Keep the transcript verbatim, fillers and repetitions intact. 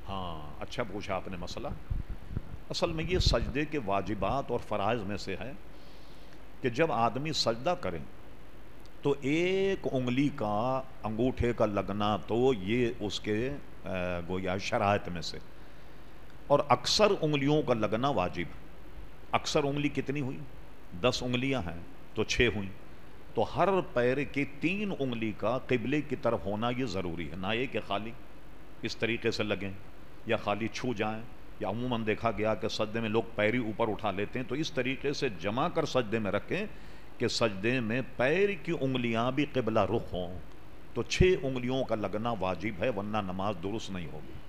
हाँ, अच्छा पूछा आपने मसला। असल में ये सजदे के वाजिबात और फ़राइज़ में से है कि जब आदमी सजदा करे तो एक उंगली का, अंगूठे का लगना तो ये उसके अ, गोया शराइत में से, और अक्सर उंगलियों का लगना वाजिब है। अक्सर उंगली कितनी हुई? दस उंगलियां हैं तो छः हुई, तो हर पैर की तीन उंगली का किबले की तरफ होना ये ज़रूरी है। ना ये कि खाली इस तरीके से लगें या खाली छू जाएं, या अमूमन देखा गया कि सजदे में लोग पैर ही ऊपर उठा लेते हैं, तो इस तरीके से जमा कर सजदे में रखें कि सजदे में पैर की उंगलियां भी किबला रुख हों। तो छः उंगलियों का लगना वाजिब है, वरना नमाज दुरुस्त नहीं होगी।